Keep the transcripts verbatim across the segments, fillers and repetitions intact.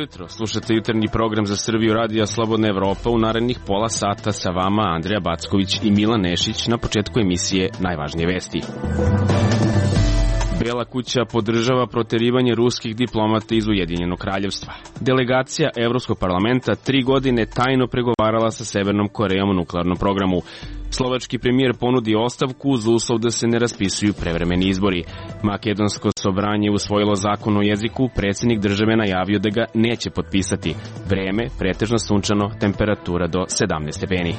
jutro, slušate jutarnji program za Srbiju Radija Slobodna Evropa. U narednih pola sata sa vama Andrija Backović i Milan Nešić. Na početku emisije najvažnije vesti. Bela kuća podržava proterivanje ruskih diplomata iz Ujedinjenog kraljevstva. Delegacija Evropskog parlamenta tri godine tajno pregovarala sa Severnom Korejom o nuklearnom programu. Slovački premijer ponudi ostavku uz uslov da se ne raspisuju prevremeni izbori. Makedonsko sobranje usvojilo zakon o jeziku, predsjednik države najavio da ga neće potpisati. Vreme, pretežno sunčano, temperatura do sedamnaest stepeni.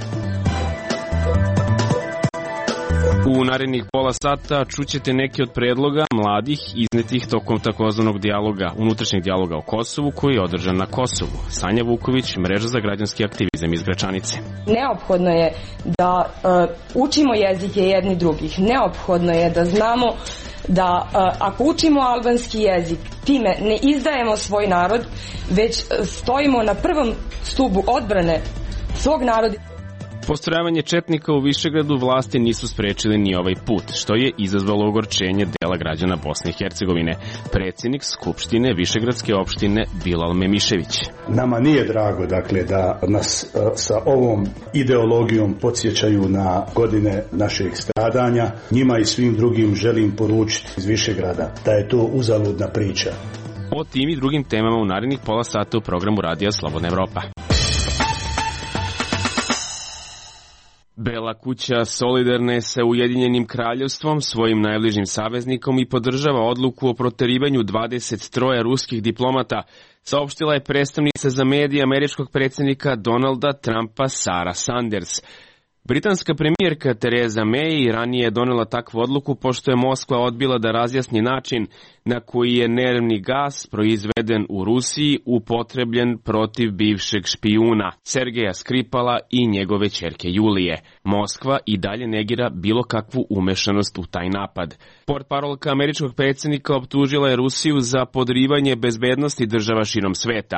U narednih pola sata čućete neke od predloga mladih iznetih tokom takozvanog dijaloga, unutrašnjeg dijaloga o Kosovu koji je održan na Kosovu. Sanja Vuković, Mreža za građanski aktivizam iz Gračanice. Neophodno je da uh, učimo jezike jedni drugih. Neophodno je da znamo da uh, ako učimo albanski jezik, time ne izdajemo svoj narod, već stojimo na prvom stubu odbrane svog naroda. Postrojavanje četnika u Višegradu vlasti nisu sprečili ni ovaj put, što je izazvalo ogorčenje dela građana Bosne i Hercegovine. Predsjednik Skupštine Višegradske opštine Bilal Memišević. Nama nije drago, dakle, da nas uh, sa ovom ideologijom podsjećaju na godine našeg stradanja. Njima i svim drugim želim poručiti iz Višegrada da je to uzaludna priča. O tim i drugim temama u narednih pola sata u programu Radija Slobodna Evropa. Bela kuća solidarna je sa Ujedinjenim kraljevstvom, svojim najbližim saveznikom, i podržava odluku o proterivanju dvadeset troje ruskih diplomata, saopštila je predstavnica za medije američkog predsjednika Donalda Trumpa Sara Sanders. Britanska premijerka Theresa May ranije je donela takvu odluku pošto je Moskva odbila da razjasni način na koji je nervni gas proizveden u Rusiji upotrebljen protiv bivšeg špijuna Sergeja Skripala i njegove ćerke Julije. Moskva i dalje negira bilo kakvu umešanost u taj napad. Portparolka američkog predsjednika optužila je Rusiju za podrivanje bezbednosti država širom sveta.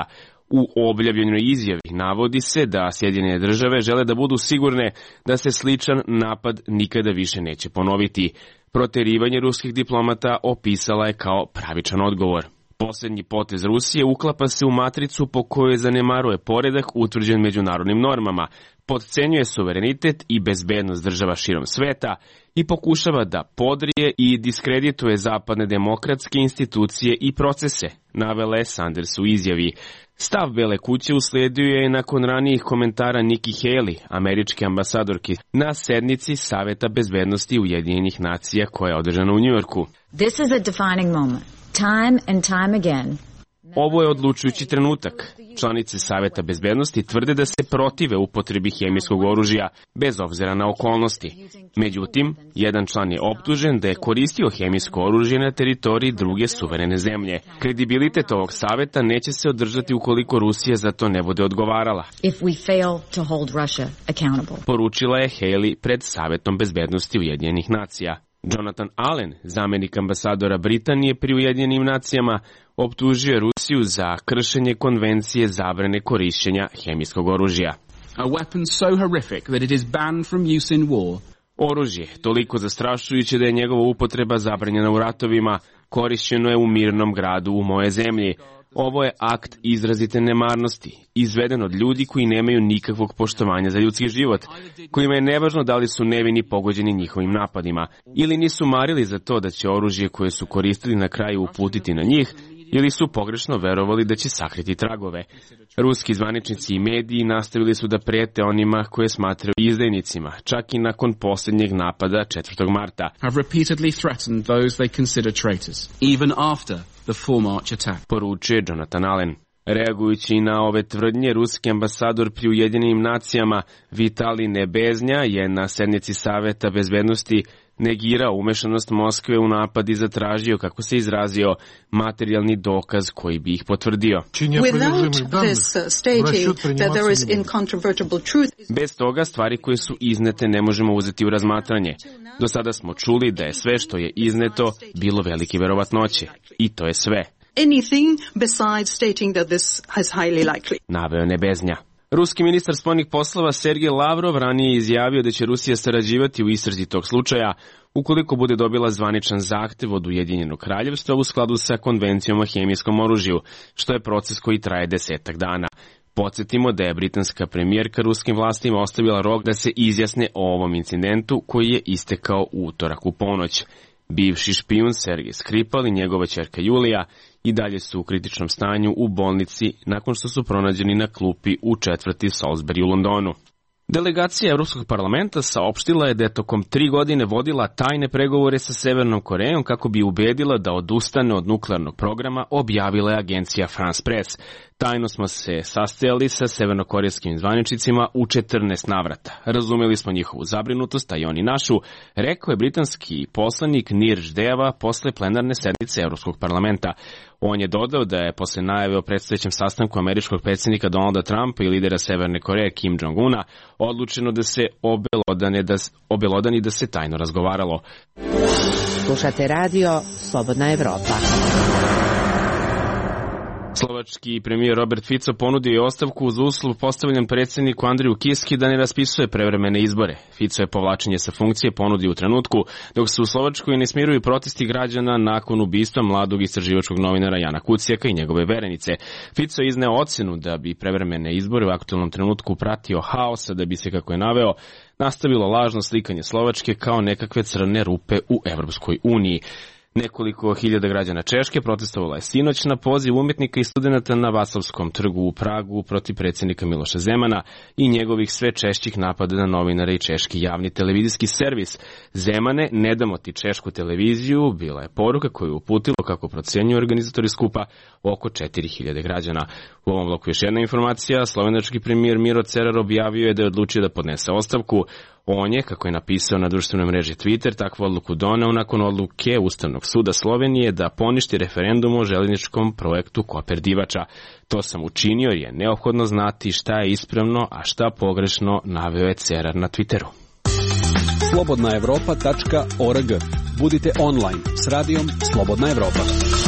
U objavljenoj izjavi navodi se da Sjedinjene države žele da budu sigurne da se sličan napad nikada više neće ponoviti. Proterivanje ruskih diplomata opisala je kao pravičan odgovor. Posljednji potez Rusije uklapa se u matricu po kojoj zanemaruje poredak utvrđen međunarodnim normama, potcenjuje suverenitet i bezbednost država širom sveta i pokušava da podrije i diskredituje zapadne demokratske institucije i procese, navela je Sanders u izjavi. Stav Bele kuće uslijedio je nakon ranijih komentara Nikki Haley, američke ambasadorke, na sednici Saveta bezbednosti Ujedinjenih nacija koja je održana u Njujorku. This is a defining moment. Time and time again. Ovo je odlučujući trenutak. Članice Saveta bezbednosti tvrde da se protive upotrebi hemijskog oružja, bez obzira na okolnosti. Međutim, jedan član je optužen da je koristio hemijsko oružje na teritoriji druge suverene zemlje. Kredibilitet ovog saveta neće se održati ukoliko Rusija za to ne bude odgovarala. If we fail to hold Russia accountable. Poručila je Haley pred Savetom bezbednosti Ujedinjenih nacija. Jonathan Allen, zamjenik ambasadora Britanije pri Ujedinjenim nacijama, optužio je Rusiju za kršenje konvencije zabrane korišćenja hemijskog oružja. A weapon so horrific that it is banned from use in war. Oružje, toliko zastrašujuće da je njegova upotreba zabranjena u ratovima, korišćeno je u mirnom gradu u moje zemlji. Ovo je akt izrazite nemarnosti, izveden od ljudi koji nemaju nikakvog poštovanja za ljudski život, kojima je nevažno da li su nevini pogođeni njihovim napadima, ili nisu marili za to da će oružje koje su koristili na kraju uputiti na njih, ili su pogrešno verovali da će sakriti tragove. Ruski zvaničnici i mediji nastavili su da prete onima koje smatraju izdajnicima, čak i nakon posljednjeg napada četvrtog marta. Have repeatedly threatened those they consider traitors, even after the four March attack. Poručuje Jonathan Allen. Reagujući na ove tvrdnje, ruski ambasador pri Ujedinjenim nacijama Vitali Nebeznja je na sednici Saveta bezbednosti negirao umešanost Moskve u napad i zatražio, kako se izrazio, materijalni dokaz koji bi ih potvrdio. Bez toga stvari koje su iznete ne možemo uzeti u razmatranje. Do sada smo čuli da je sve što je izneto bilo velike verovatnoće. I to je sve. Anything besides stating that this is highly likely. Naveo Nebeznja. Ruski ministar spoljnih poslova Sergej Lavrov ranije je izjavio da će Rusija sarađivati u istrazi tog slučaja ukoliko bude dobila zvaničan zahtev od Ujedinjenog kraljevstva u skladu sa konvencijom o hemijskom oružju, što je proces koji traje desetak dana. Podsjetimo da je britanska premijerka ruskim vlastima ostavila rok da se izjasne o ovom incidentu koji je istekao u utorak u ponoć. Bivši špijun Sergej Skripal i njegova ćerka Julija i dalje su u kritičnom stanju u bolnici nakon što su pronađeni na klupi u četvrti Salisbury u Londonu. Delegacija Europskog parlamenta saopštila je da je tokom tri godine vodila tajne pregovore sa Severnom Korejom kako bi ubedila da odustane od nuklearnog programa, objavila je agencija France Press. Tajno smo se sastajali sa severnokorejskim zvaničnicima u četrnaest navrata. Razumeli smo njihovu zabrinutost, a i oni našu, rekao je britanski poslanik Nirj Deva posle plenarne sednice Europskog parlamenta. On je dodao da je posle najave o predstojećem sastanku američkog predsjednika Donalda Trumpa i lidera Severne Koreje Kim Jong-una odlučeno da se obelodane da, obelodani da se tajno razgovaralo. Slušate radio Slobodna Evropa. Slovački premijer Robert Fico ponudio je ostavku uz uslov postavljen predsjedniku Andriju Kiski da ne raspisuje prevremene izbore. Fico je povlačenje sa funkcije ponudio u trenutku dok se u Slovačkoj ne smiruju protesti građana nakon ubistva mladog istraživačkog novinara Jana Kucijaka i njegove verenice. Fico je izneo ocenu da bi prevremene izbore u aktualnom trenutku pratio haos, da bi se, kako je naveo, nastavilo lažno slikanje Slovačke kao nekakve crne rupe u Evropskoj uniji. Nekoliko hiljada građana Češke protestovalo je sinoć na poziv umjetnika i studenta na Vaclavskom trgu u Pragu protiv predsjednika Miloša Zemana i njegovih sve češćih napada na novinare i češki javni televizijski servis. Zemane, ne damo ti češku televiziju, bila je poruka koju je uputilo, kako procenjuju organizatori skupa, oko četiri hiljade građana. U ovom bloku još jedna informacija. Slovenački premijer Miro Cerar objavio je da je odlučio da podnese ostavku. On je, kako je napisao na društvenoj mreži Twitter, takvu odluku doneo nakon odluke Ustavnog suda Slovenije da poništi referendum o željezničkom projektu Koper-Divača. To sam učinio jer je neophodno znati šta je ispravno, a šta pogrešno, naveo je Cerar na Twitteru. slobodna evropa tačka org. Budite online s radijom Slobodna Evropa.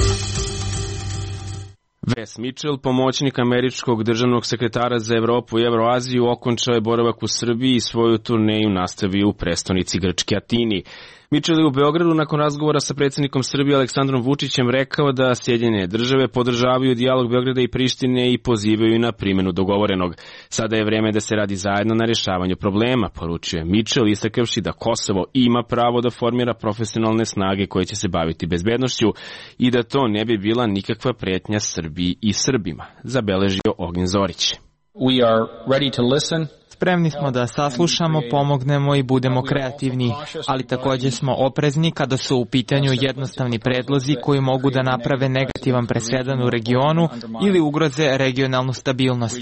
Wes Mitchell, pomoćnik američkog državnog sekretara za Evropu i Evroaziju, okončao je boravak u Srbiji i svoju turneju nastavio u prestonici Grčke Atini. Mitchell je u Beogradu nakon razgovora sa predsjednikom Srbije Aleksandrom Vučićem rekao da Sjedinjene države podržavaju dijalog Beograda i Prištine i pozivaju na primjenu dogovorenog. Sada je vreme da se radi zajedno na rješavanju problema, poručio je Mitchell, istakavši da Kosovo ima pravo da formira profesionalne snage koje će se baviti bezbednošću i da to ne bi bila nikakva pretnja Srbiji i Srbima, zabeležio Ognjen Zorić. We are ready to listen. Spremni smo da saslušamo, pomognemo i budemo kreativni, ali također smo oprezni kada su u pitanju jednostavni predlozi koji mogu da naprave negativan presedan u regionu ili ugroze regionalnu stabilnost.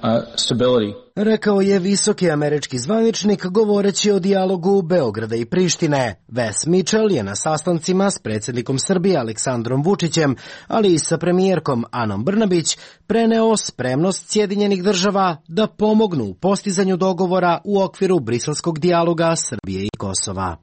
Rekao je visoki američki zvaničnik govoreći o dijalogu Beograda i Prištine. Wes Mitchell je na sastancima s predsjednikom Srbije Aleksandrom Vučićem, ali i sa premijerkom Anom Brnabić, preneo spremnost Sjedinjenih država da pomognu u postizanju dogovora u okviru briselskog dijaloga Srbije i Kosova.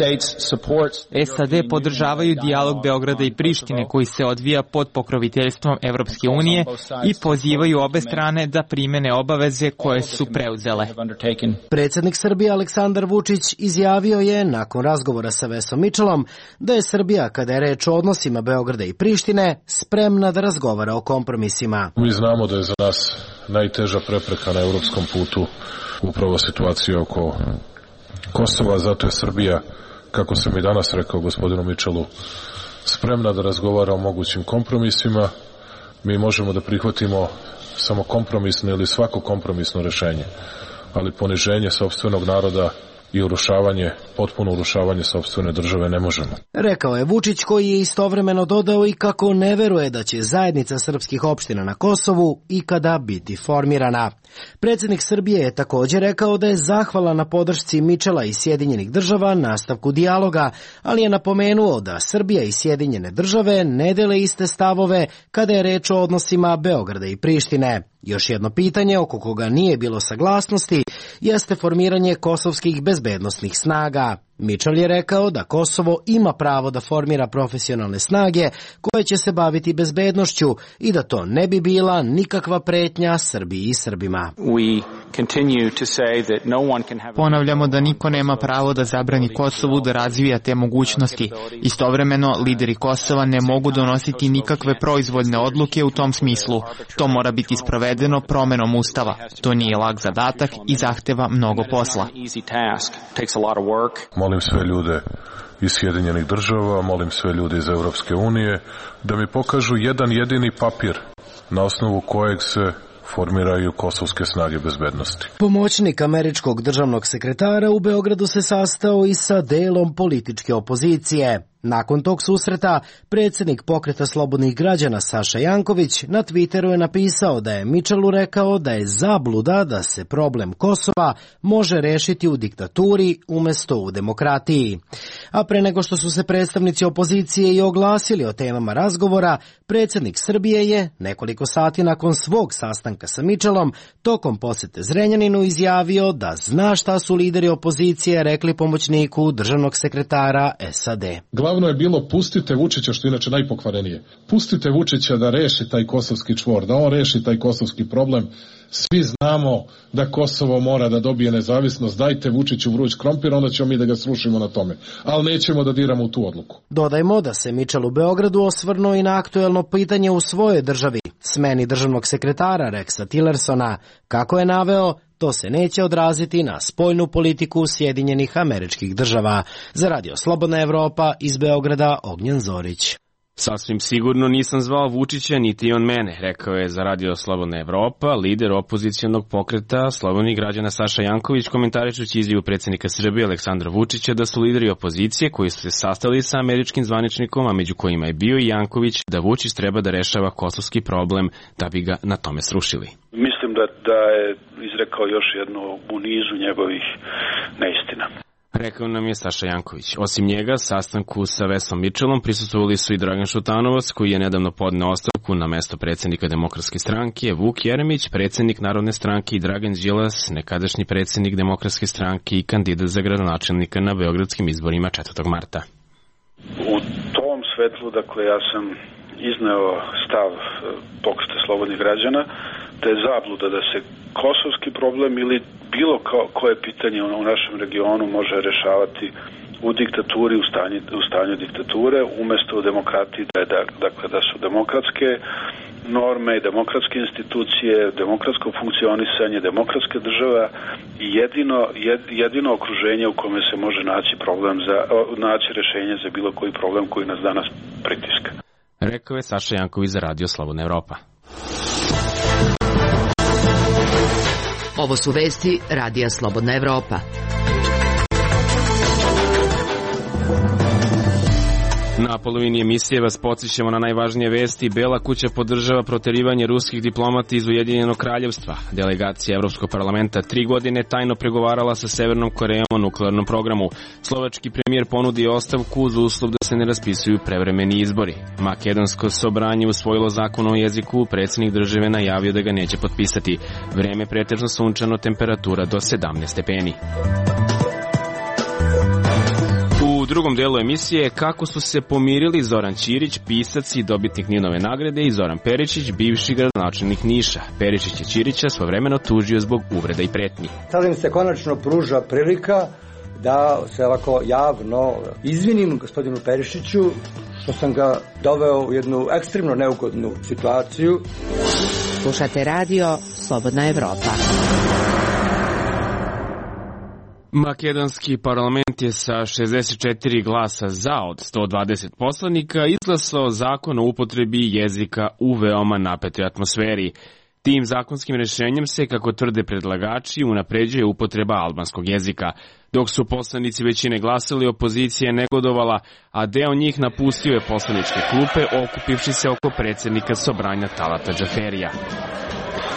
S A D podržavaju dijalog Beograda i Prištine koji se odvija pod pokroviteljstvom Evropske unije i pozivaju obe strane da primene obaveze koje su preuzele. Predsjednik Srbije Aleksandar Vučić izjavio je nakon razgovora sa Wesom Mitchellom da je Srbija, kada je reč o odnosima Beograda i Prištine, spremna da razgovara o kompromisima. Mi znamo da je za nas najteža prepreka na europskom putu upravo situacija oko Kosova, zato je Srbija, kako sam i danas rekao gospodinu Mitchellu, spremna da razgovara o mogućim kompromisima. Mi možemo da prihvatimo samo kompromisno ili svako kompromisno rješenje, ali poniženje sopstvenog naroda i urušavanje, potpuno urušavanje sopstvene države ne možemo. Rekao je Vučić, koji je istovremeno dodao i kako ne veruje da će zajednica srpskih opština na Kosovu ikada biti formirana. Predsjednik Srbije je također rekao da je zahvalan na podršci Mitchella i Sjedinjenih država nastavku dijaloga, ali je napomenuo da Srbija i Sjedinjene države ne dele iste stavove kada je reč o odnosima Beograda i Prištine. Još jedno pitanje oko koga nije bilo saglasnosti jeste formiranje kosovskih bezbednosnih snaga. Kosova. Mitchell je rekao da Kosovo ima pravo da formira profesionalne snage koje će se baviti bezbednošću i da to ne bi bila nikakva pretnja Srbiji i Srbima. Ponavljamo da niko nema pravo da zabrani Kosovu da razvija te mogućnosti. Istovremeno, lideri Kosova ne mogu donositi nikakve proizvoljne odluke u tom smislu. To mora biti sprovedeno promenom ustava. To nije lak zadatak i zahteva mnogo posla. Molim sve ljude iz Sjedinjenih država, molim sve ljude iz Evropske unije da mi pokažu jedan jedini papir na osnovu kojeg se formiraju kosovske snage bezbednosti. Pomoćnik američkog državnog sekretara u Beogradu se sastao i sa delom političke opozicije. Nakon tog susreta, predsjednik Pokreta slobodnih građana Saša Janković na Twitteru je napisao da je Mitchellu rekao da je zabluda da se problem Kosova može rešiti u diktaturi umjesto u demokratiji. A pre nego što su se predstavnici opozicije i oglasili o temama razgovora, predsjednik Srbije je nekoliko sati nakon svog sastanka sa Mitchellom tokom posete Zrenjaninu izjavio da zna šta su lideri opozicije rekli pomoćniku državnog sekretara S A D. Glavno je bilo pustite Vučića, što je inače najpokvarenije. Pustite Vučića da reši taj kosovski čvor, da on reši taj kosovski problem. Svi znamo da Kosovo mora da dobije nezavisnost. Dajte Vučiću vruć krompir, onda ćemo mi da ga srušimo na tome. Ali nećemo da diramo u tu odluku. Dodajmo da se Mitchell u Beogradu osvrnuo i na aktuelno pitanje u svojoj državi, smeni državnog sekretara Rexa Tillersona. Kako je naveo, to se neće odraziti na spoljnu politiku Sjedinjenih Američkih Država. Za Radio Slobodna Evropa iz Beograda, Ognjen Zorić. Sasvim sigurno nisam zvao Vučića, niti on mene, rekao je za Radio Slobodna Evropa lider opozicionog pokreta slobodnih građana Saša Janković, komentarišući izjavu predsjednika Srbije Aleksandra Vučića da su lideri opozicije koji su se sastali sa američkim zvaničnikom, a među kojima je bio i Janković, da Vučić treba da rešava kosovski problem da bi ga na tome srušili. Mislim da, da je izrekao još jednu u nizu njegovih neistina. Rekao nam je Saša Janković. Osim njega, sastanku sa Vesom Mitchellom prisustvovali su i Dragan Šutanovac, koji je nedavno podneo ostavku na mesto predsjednika Demokratske stranke, Vuk Jeremić, predsjednik Narodne stranke i Dragan Đilas, nekadašnji predsjednik Demokratske stranke i kandidat za gradonačelnika na beogradskim izborima četvrtog marta. U tom svetlu, dakle, ja sam izneo stav Pokreta slobodnih građana da je zabluda da se kosovski problem ili bilo koje pitanje u našem regionu može rešavati u diktaturi, u stanju, u stanju diktature, umjesto u demokratiji, da, je, da, dakle, da su demokratske norme i demokratske institucije, demokratsko funkcionisanje, demokratska država i jedino, jed, jedino okruženje u kome se može naći problem za, naći rešenje za bilo koji problem koji nas danas pritiska. Rekao je Saša Janković za Radio Slobodna Evropa. Ovo su vesti Radija Slobodna Evropa. Na polovini emisije vas podsjećamo na najvažnije vesti. Bela kuća podržava proterivanje ruskih diplomata iz Ujedinjenog kraljevstva. Delegacija Evropskog parlamenta tri godine tajno pregovarala sa Severnom Korejom o nuklearnom programu. Slovački premijer ponudio ostavku uz uslov da se ne raspisuju prevremeni izbori. Makedonsko sobranje usvojilo zakon o jeziku, predsjednik države najavio da ga neće potpisati. Vreme pretežno sunčano, temperatura do sedamnaest stepeni. U drugom delu emisije kako su se pomirili Zoran Ćirić, pisac i dobitnik Ninove nagrade, i Zoran Peričić, bivši gradonačelnik Niša. Peričić je Ćirića svojevremeno tužio zbog uvreda i pretnji. Sada im se konačno pruža prilika da se ovako javno izvinim gospodinu Perišiću što sam ga doveo u jednu ekstremno neugodnu situaciju. Slušate Radio Slobodna Evropa. Makedonski parlament je sa šezdeset četiri glasa za od sto dvadeset poslanika izglasao zakon o upotrebi jezika u veoma napetoj atmosferi. Tim zakonskim rešenjem se, kako tvrde predlagači, unapređuje upotreba albanskog jezika. Dok su poslanici većine glasali, opozicija je negodovala, a deo njih napustio je poslaničke klupe, okupivši se oko predsjednika Sobranja Talata Džaferija.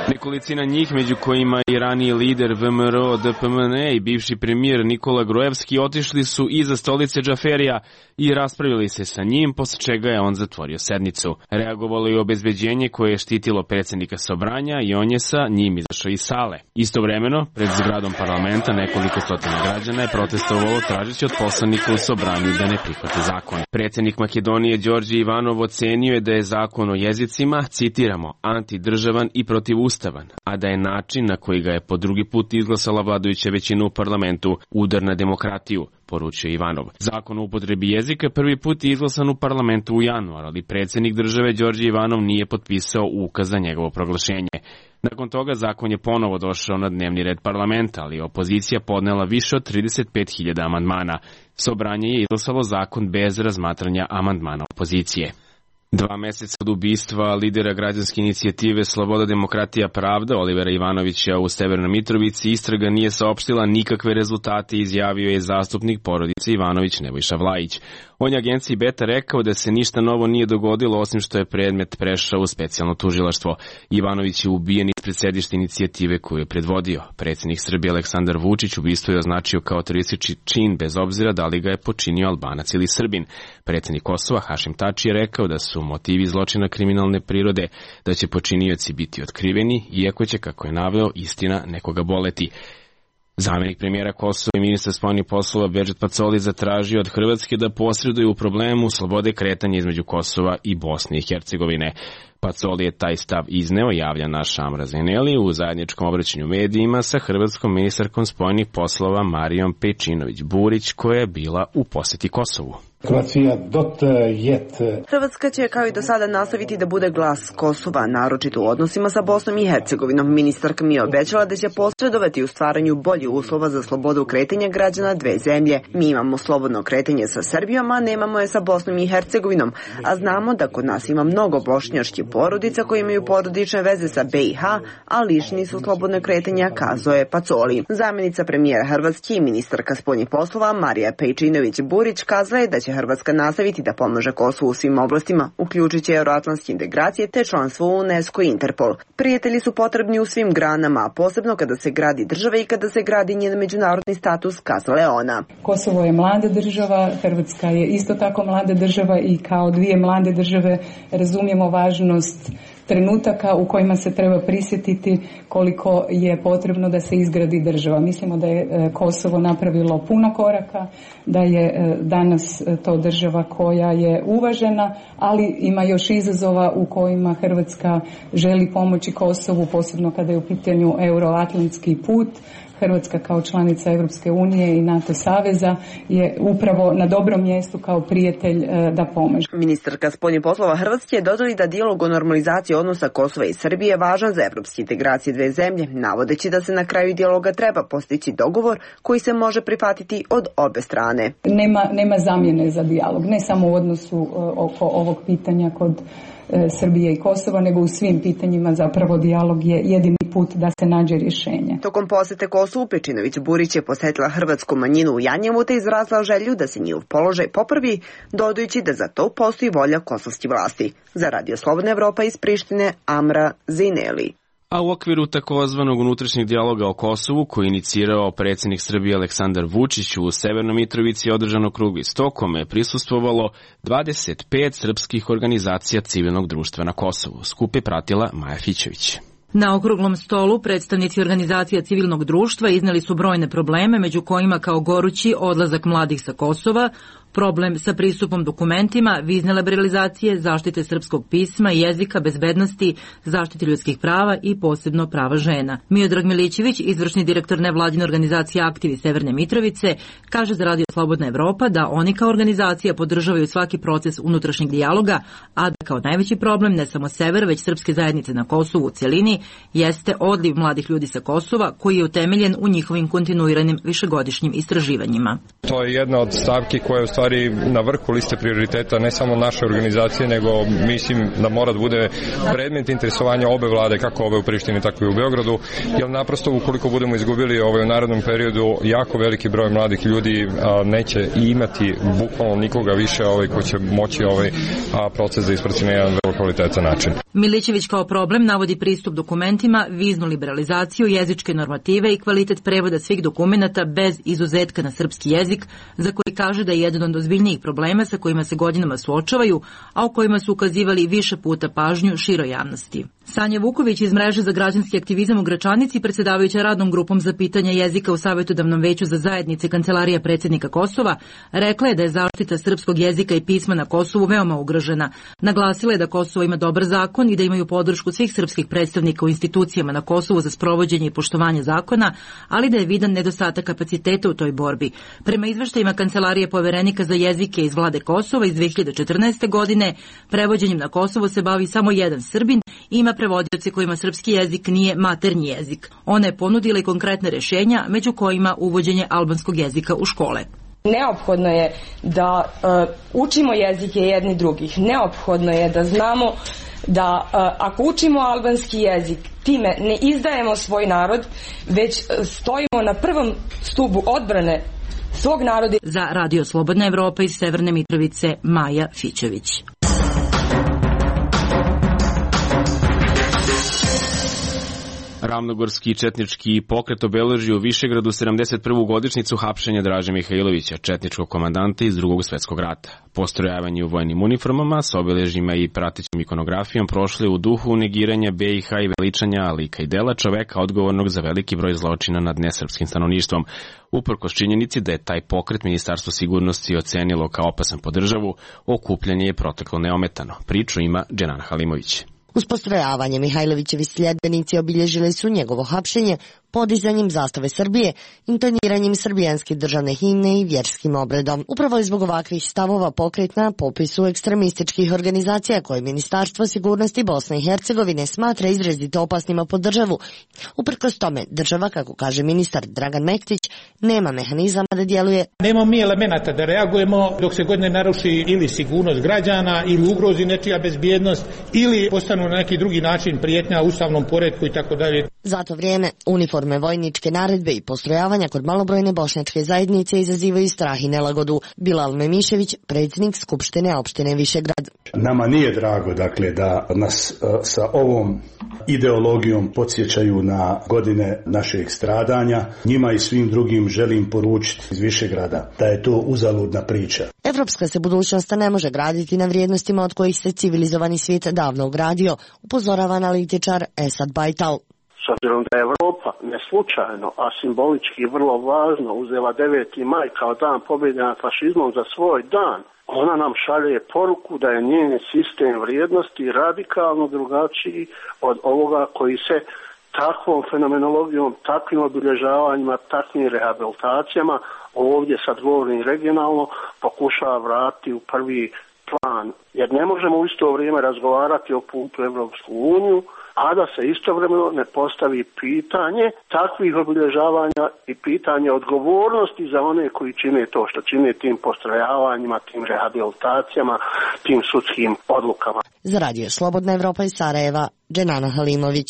Nekolicina njih, među kojima i raniji lider V M R O D P M N i bivši premijer Nikola Gruevski, otišli su iza stolice Džaferija i raspravili se sa njim, posle čega je on zatvorio sednicu. Reagovalo je obezbeđenje koje je štitilo predsjednika Sobranja i on je sa njim izašao iz sale. Istovremeno, pred zgradom parlamenta nekoliko stotina građana je protestovalo tražeći od poslanika u Sobranju da ne prihvate zakon. Predsjednik Makedonije Đorđe Ivanov ocenio je da je zakon o jezicima, citiramo, antidržavan i protivustavan, a da je način na koji ga je po drugi put izglasala vladajuća većina u parlamentu udar na demokratiju, poručio Ivanov. Zakon o upotrebi jezika prvi put je izglasan u parlamentu u januar, ali predsjednik države Đorđe Ivanov nije potpisao ukaz za njegovo proglašenje. Nakon toga zakon je ponovo došao na dnevni red parlamenta, ali opozicija podnela više od trideset pet hiljada amandmana. Sobranje je izglasalo zakon bez razmatranja amandmana opozicije. Dva meseca od ubistva lidera građanske inicijative Sloboda, demokratija, pravda Olivera Ivanovića u Severnoj Mitrovici istraga nije saopštila nikakve rezultate, izjavio je zastupnik porodice Ivanović Nebojša Vlajić. On je agenciji Beta rekao da se ništa novo nije dogodilo osim što je predmet prešao u specijalno tužilaštvo. Ivanović je ubijen ispred sedišta inicijative koju je predvodio. Predsjednik Srbije Aleksandar Vučić ubistvo je označio kao teroristički čin bez obzira da li ga je počinio Albanac ili Srbin. Predsjednik Kosova Hašim Tači je rekao da su motivi zločina kriminalne prirode, da će počinioci biti otkriveni, iako će, kako je naveo, istina nekoga boleti. Zamjenik premijera Kosova i ministar spoljnih poslova Bedžet Pacoli zatražio od Hrvatske da posreduje u problemu slobode kretanja između Kosova i Bosne i Hercegovine. Pacoli je taj stav izneo, javlja naš Amra Zeneli u zajedničkom obraćanju medijima sa hrvatskom ministarkom spoljnih poslova Marijom Pejčinović-Burić, koja je bila u posjeti Kosovu. Hrvatska će kao i do sada nastaviti da bude glas Kosova, naročito u odnosima sa Bosnom i Hercegovinom. Ministarka mi je obećala da će posredovati u stvaranju boljih uslova za slobodu kretanja građana dve zemlje. Mi imamo slobodno kretanje sa Srbijom, a nemamo je sa Bosnom i Hercegovinom. A znamo da kod nas ima mnogo bošnjačkih porodica koji imaju porodične veze sa B i H, a lišni su slobodno kretanja, kazao je Pacoli. Zamjenica premijera Hrvatske i ministarka spoljnih poslova Marija Pejčinović-Burić kazala je da će Hrvatska nastaviti da pomaže Kosovu u svim oblastima, uključujući euroatlantske integracije te članstvo u UNESCO i Interpol. Prijatelji su potrebni u svim granama, a posebno kada se gradi država i kada se gradi njen međunarodni status, kazala je ona. Kosovo je mlada država, Hrvatska je isto tako mlada država i kao dvije mlade države razumijemo važnost trenutaka u kojima se treba prisjetiti koliko je potrebno da se izgradi država. Mislimo da je Kosovo napravilo puno koraka, da je danas to država koja je uvažena, ali ima još izazova u kojima Hrvatska želi pomoći Kosovu, posebno kada je u pitanju euroatlantski put. Hrvatska kao članica Europske unije i NATO saveza je upravo na dobrom mjestu kao prijatelj da pomaže. Ministarka spoljnih poslova Hrvatske je dodali da dijalog o normalizaciji odnosa Kosova i Srbije je važan za evropske integracije dve zemlje, navodeći da se na kraju dijaloga treba postići dogovor koji se može prihvatiti od obe strane. Nema, nema zamjene za dijalog, ne samo u odnosu oko ovog pitanja kod Srbije i Kosova, nego u svim pitanjima zapravo dijalog je jedini put da se nađe rješenje. Tokom posjete Kosovu Pejčinović-Burić je posjetila hrvatsku manjinu u Janjevu te izrazila želju da se njihov položaj popravi, dodajući da za to postoji volja kosovskih vlasti. Za Radio Slobodna Evropa iz Prištine, Amra Zineli. A u okviru takozvanog unutrašnjeg dijaloga o Kosovu, koji je inicirao predsjednik Srbije Aleksandar Vučić, u Severnoj Mitrovici održano okrugli sto kome je prisustvovalo dvadeset pet srpskih organizacija civilnog društva na Kosovu. Skup je pratila Maja Fićević. Na okruglom stolu predstavnici organizacija civilnog društva izneli su brojne probleme, među kojima kao gorući odlazak mladih sa Kosova, problem sa pristupom dokumentima, vizne liberalizacije, zaštite srpskog pisma i jezika, bezbednosti, zaštite ljudskih prava i posebno prava žena. Miodrag Milićević, izvršni direktor nevladine organizacije Aktivi Severne Mitrovice, kaže za Radio Slobodna Evropa da oni kao organizacija podržavaju svaki proces unutrašnjeg dijaloga, a da kao najveći problem ne samo sever, već srpske zajednice na Kosovu u cjelini jeste odliv mladih ljudi sa Kosova koji je utemeljen u njihovim kontinuiranim višegodišnjim istraživanjima. To je jedna od stavki koja je u stvari stvari na vrhu liste prioriteta ne samo naše organizacije, nego mislim da mora da bude predmet interesovanja obe vlade, kako ove u Prištini, tako i u Beogradu, jer naprosto ukoliko budemo izgubili ovaj u narednom periodu jako veliki broj mladih ljudi a, neće imati bukvalno nikoga više ovaj ko će moći ovaj a, proces da isprati na jedan vrlo kvalitetan način. Milićević kao problem navodi pristup dokumentima, viznu liberalizaciju, jezičke normative i kvalitet prevoda svih dokumenata bez izuzetka na srpski jezik, za koji kaže da je jedan od ozbiljnijih problema sa kojima se godinama suočavaju, a o kojima su ukazivali više puta pažnju široj javnosti. Sanja Vuković iz Mreže za građanski aktivizam u Gračanici, predsjedavajuća radnom grupom za pitanja jezika u Savjetodavnom veću za zajednice Kancelarija predsjednika Kosova, rekla je da je zaštita srpskog jezika i pisma na Kosovu veoma ugrožena. Naglasila je da Kosovo ima dobar zakon i da imaju podršku svih srpskih predstavnika u institucijama na Kosovu za sprovođenje i poštovanje zakona, ali da je vidan nedostatak kapaciteta u toj borbi. Prema izveštajima Kancelarije poverenika za jezike iz vlade Kosova iz dve hiljade četrnaeste. godine, prevođenjem na Kosovo se bavi samo jedan Srbin i ima prevodioce kojima srpski jezik nije maternji jezik. Ona je ponudila i konkretne rješenja, među kojima uvođenje albanskog jezika u škole. Neophodno je da uh, učimo jezike jedni drugih. Neophodno je da znamo da uh, ako učimo albanski jezik, time ne izdajemo svoj narod, već stojimo na prvom stubu odbrane svog naroda. Za Radio Slobodna Evropa iz Severne Mitrovice, Maja Fićević. Ravnogorski četnički pokret obeležio u Višegradu sedamdeset prvu godišnjicu hapšenja Draže Mihajlovića, četničkog komandanta iz Drugog svjetskog rata. Postrojavanje u vojnim uniformama s obeležjima i pratećom ikonografijom prošle u duhu negiranja B i H i veličanja lika i dela čoveka odgovornog za veliki broj zločina nad nesrpskim stanovništvom. Uprkos činjenici da je taj pokret Ministarstvo sigurnosti ocenilo kao opasan po državu, okupljanje je proteklo neometano. Priču ima Dženan Halimović. Uz postrojavanje Mihajlovićevi sljedbenici obilježili su njegovo hapšenje podizanjem zastave Srbije, intoniranjem srbijanske državne himne i vjerskim obredom. Upravo je zbog ovakvih stavova pokret na popisu ekstremističkih organizacija koje Ministarstvo sigurnosti Bosne i Hercegovine smatra izrazito opasnima po državu. Uprkos tome, država, kako kaže ministar Dragan Mektić, nema mehanizama da djeluje. Nemamo mi elemenata da reagujemo dok se god ne naruši ili sigurnost građana, ili ugrozi nečija bezbjednost, ili postanu na neki drugi način prijetnja ustavnom poretku i tako dalje. Za to vrijeme uniforme vojničke naredbe i postrojavanja kod malobrojne bošnjačke zajednice izazivaju strah i nelagodu. Bilal Memišević, predsjednik Skupštine opštine Višegrad. Nama nije drago, dakle, da nas uh, sa ovom ideologijom podsjećaju na godine našeg stradanja. Njima i svim drugim želim poručiti iz Višegrada da je to uzaludna priča. Evropska se budućnost ne može graditi na vrijednostima od kojih se civilizovani svijet davno ugradio, upozorava analitičar Esad Bajtal. S obzirom da je Evropa ne slučajno, a simbolički vrlo važno uzela deveti maj kao dan pobjede nad fašizmom za svoj dan, ona nam šalje poruku da je njen sistem vrijednosti radikalno drugačiji od ovoga koji se takvom fenomenologijom, takvim obilježavanjima, takvim rehabilitacijama, ovdje sad govorim regionalno, pokušava vratiti u prvi plan. Jer ne možemo u isto vrijeme razgovarati o putu u Evropsku uniju, a da se istovremeno ne postavi pitanje takvih obilježavanja i pitanje odgovornosti za one koji čine to što čine tim postrojavanjima, tim rehabilitacijama, tim sudskim odlukama. Za Radio Slobodna Evropa iz Sarajeva, Dženana Halimović.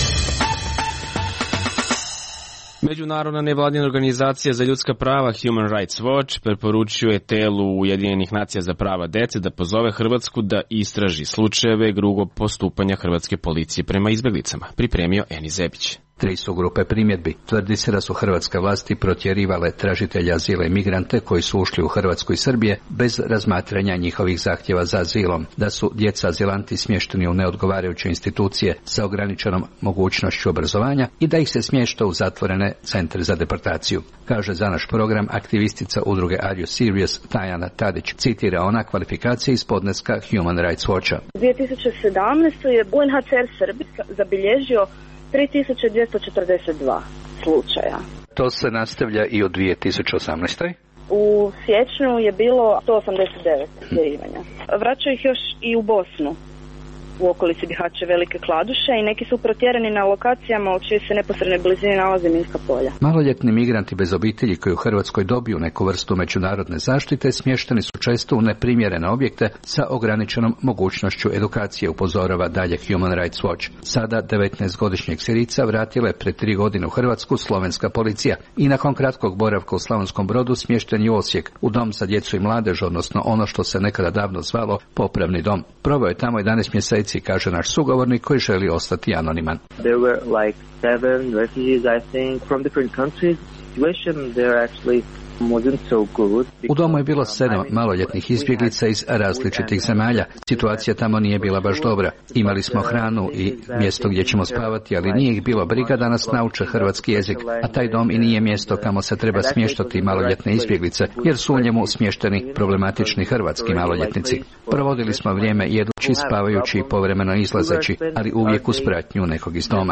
Međunarodna nevladina organizacija za ljudska prava Human Rights Watch preporučuje telu Ujedinjenih nacija za prava dece da pozove Hrvatsku da istraži slučajeve grubog postupanja hrvatske policije prema izbjeglicama. Pripremio Eni Zebić. Tri su grupe primjedbi. Tvrdi se da su hrvatske vlasti protjerivale tražitelja azila i migrante koji su ušli u Hrvatsku i Srbije bez razmatranja njihovih zahtjeva za azilom, da su djeca azilanti smješteni u neodgovarajuće institucije sa ograničenom mogućnošću obrazovanja i da ih se smješta u zatvorene centre za deportaciju. Kaže za naš program aktivistica udruge Are You Serious Tajana Tadić. Citira ona kvalifikacije iz podneska Human Rights Watcha. dvije tisuće sedamnaeste. je U N H C R Srbije zabilježio tri tisuće dvjesto četrdeset dva slučaja. To se nastavlja i u dvije tisuće osamnaestoj. U siječnju je bilo sto osamdeset devet dojivanja. Vraćaju ih još i u Bosnu. u okolici Bihaća Velike Kladuše i neki su protjerani na lokacijama u čijoj se neposrednoj blizini nalaze minska polja. Maloljetni migranti bez obitelji koji u Hrvatskoj dobiju neku vrstu međunarodne zaštite smješteni su često u neprimjerene objekte sa ograničenom mogućnošću edukacije, upozorava dalje Human Rights Watch. Sada devetnaestogodišnjeg Sirijca vratila je pred tri godine u Hrvatsku slovenska policija i nakon kratkog boravka u Slavonskom Brodu smješten je u Osijek, u dom za djecu i mladež, odnosno ono što se nekada davno zvalo popravni dom. Proveo je tamo jedanaest mjeseci, kaže naš sugovornik koji želi ostati anoniman. There were like seven refugees, I think, from different countries. Situation there actually U domu je bilo sedam maloljetnih izbjeglica iz različitih zemalja. Situacija tamo nije bila baš dobra. Imali smo hranu i mjesto gdje ćemo spavati, ali nije ih bilo briga da nas nauče hrvatski jezik, a taj dom i nije mjesto kamo se treba smještati maloljetne izbjeglice, jer su u njemu smješteni problematični hrvatski maloljetnici. Provodili smo vrijeme jedući, spavajući i povremeno izlazeći, ali uvijek uz pratnju nekog iz doma.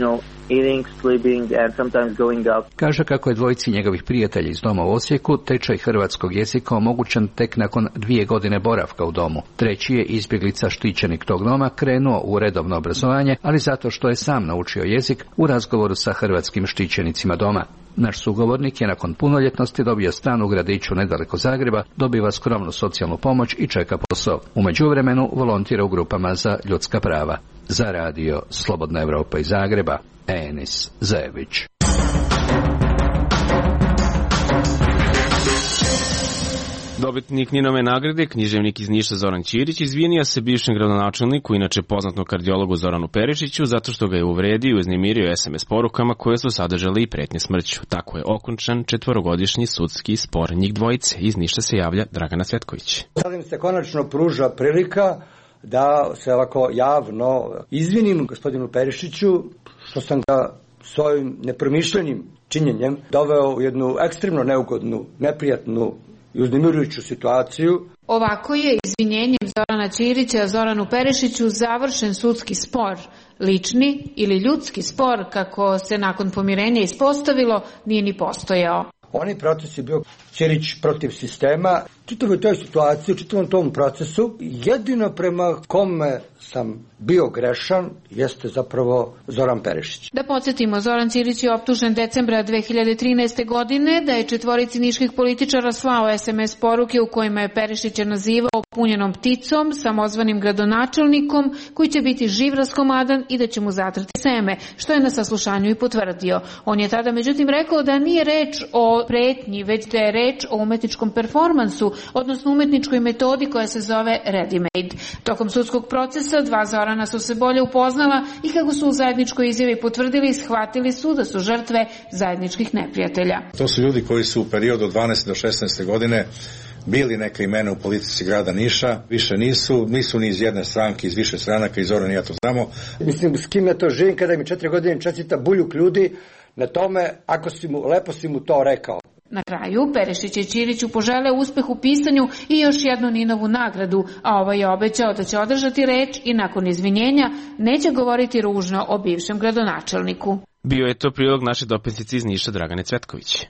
Kaže kako je dvojici njegovih prijatelja iz doma u Osijeku tečaj hrvatskog jezika omogućen tek nakon dvije godine boravka u domu. Treći je izbjeglica štićenik tog doma krenuo u redovno obrazovanje, ali zato što je sam naučio jezik u razgovoru sa hrvatskim štićenicima doma. Naš sugovornik je nakon punoljetnosti dobio stan u gradiću nedaleko Zagreba, dobiva skromnu socijalnu pomoć i čeka posao. U međuvremenu volontira u grupama za ljudska prava. Za radio Slobodna Evropa iz Zagreba, Enis Zajević. Dobitnik Ninove nagrade, književnik iz Niša Zoran Ćirić, izvinio se bivšem gradonačelniku, inače poznatnom kardiologu Zoranu Perišiću, zato što ga je uvredio i uznemirio es em es porukama koje su sadržale i pretnje smrću. Tako je okončan četvorogodišnji sudski spor njih dvojice. Iz Niša se javlja Dragana Cvetković. Sad im se konačno pruža prilika da se ovako javno izvinim gospodinu Perišiću što sam ga svojim nepromišljenim činjenjem doveo u jednu ekstremno neugodnu, neprijatnu i uznemirujuću situaciju. Ovako je izvinjenjem Zorana Ćirića Zoranu Perišiću završen sudski spor. Lični ili ljudski spor, kako se nakon pomirenja ispostavilo, nije ni postojao. Oni proces je bio Ćirić protiv sistema. Čitavoj toj situaciji, u čitavom tom procesu, jedino prema kome sam bio grešan jeste zapravo Zoran Perišić. Da podsjetimo, Zoran Ćirić je optužen decembra dve hiljade trinaeste. godine da je četvorici niških političara slao es em es poruke u kojima je Perišića nazivao punjenom pticom, samozvanim gradonačelnikom koji će biti živ raskomadan i da će mu zatrti seme, što je na saslušanju i potvrdio. On je tada međutim rekao da nije reč o pretnji, već da je reč o umetničkom performansu, odnosno umetničkoj metodi koja se zove ready-made. Tokom sudskog procesa dva Zorana su se bolje upoznala i kako su u zajedničkoj izjavi potvrdili i shvatili su da su žrtve zajedničkih neprijatelja. To su ljudi koji su u periodu od dvanaeste do šesnaeste. godine bili neka imena u politici grada Niša, više nisu, nisu ni iz jedne stranke, iz više stranaka, i Zoran i ja to znamo. Mislim, s kim ja to živim kada mi četiri godine čestita buljuk ljudi na tome, ako si mu, lepo si mu to rekao. Na kraju, Perišić je Ćiriću poželeo uspeh u pisanju i još jednu Ninovu nagradu, a ovaj je obećao da će održati reč i nakon izvinjenja neće govoriti ružno o bivšem gradonačelniku. Bio je to prilog naše dopisnice iz Niša Dragane Cvetković.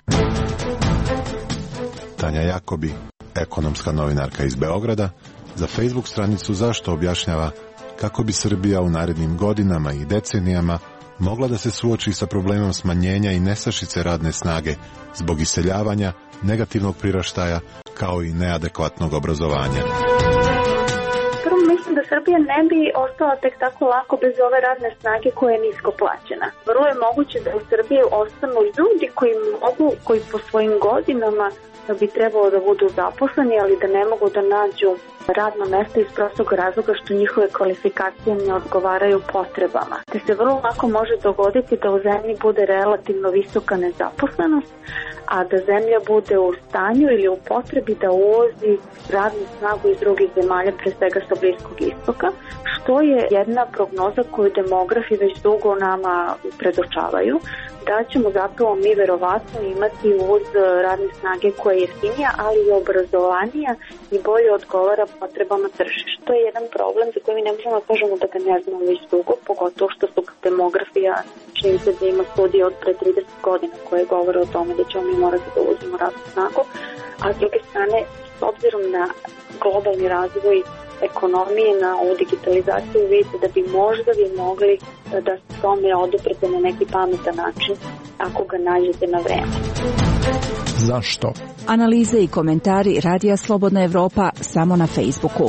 Tanja Jakobi, ekonomska novinarka iz Beograda, za Facebook stranicu Zašto objašnjava kako bi Srbija u narednim godinama i decenijama mogla da se suoči sa problemom smanjenja i nestašice radne snage zbog iseljavanja, negativnog priraštaja, kao i neadekvatnog obrazovanja. Prvo mislim da Srbija ne bi ostala tek tako lako bez ove radne snage koja je nisko plaćena. Vrlo je moguće da u Srbiji ostanu ljudi koji mogu, koji po svojim godinama bi trebalo da budu zaposleni, ali da ne mogu da nađu radno mesto iz prostog razloga što njihove kvalifikacije ne odgovaraju potrebama. Te se vrlo lako može dogoditi da u zemlji bude relativno visoka nezaposlenost, a da zemlja bude u stanju ili u potrebi da uvozi radnu snagu iz drugih zemalja, pre svega sa Bliskog istoka, što je jedna prognoza koju demografi već dugo nama predočavaju, da ćemo zapravo mi verovatno imati uvoz radne snage koja je jeftinija, ali i obrazovanija i bolje odgovara potrebama tržišta. To je jedan problem za koji mi ne možemo da kažemo da ga ne znamo već dugo, pogotovo što su demografija, čini se da ima studije od pre trideset godina koje govore o tome da ćemo mi morati da uvozimo radnu snagu, a s druge strane, s obzirom na globalni razvoj ekonomije, na ovu digitalizaciju, vidite da bi možda vi mogli da se tome oduprete na neki pametan način ako ga nađete na vreme. Zašto? Analize i komentari Radija Slobodna Evropa samo na Facebooku.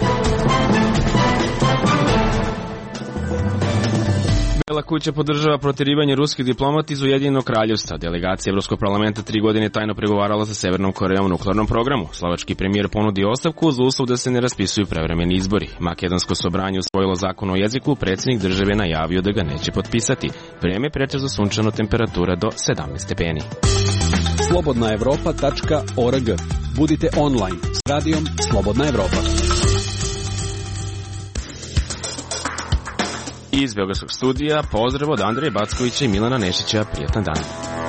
Bela kuća podržava proterivanje ruskih diplomata iz Ujedinjenog kraljevstva. Delegacija Evropskog parlamenta tri godine tajno pregovarala sa Severnom Korejom o nuklearnom programu. Slovački premijer ponudi ostavku uz uslov da se ne raspisuju prevremeni izbori. Makedonsko sobranje usvojilo zakon o jeziku, predsjednik države najavio da ga neće potpisati. Vreme pretežno sunčano, temperatura do sedamnaest stepeni. slobodna evropa tačka org. Budite online s radijom Slobodna Evropa. Iz Beogradskog studija pozdrav od Andreja Backovića i Milana Nešića. Prijetan dan.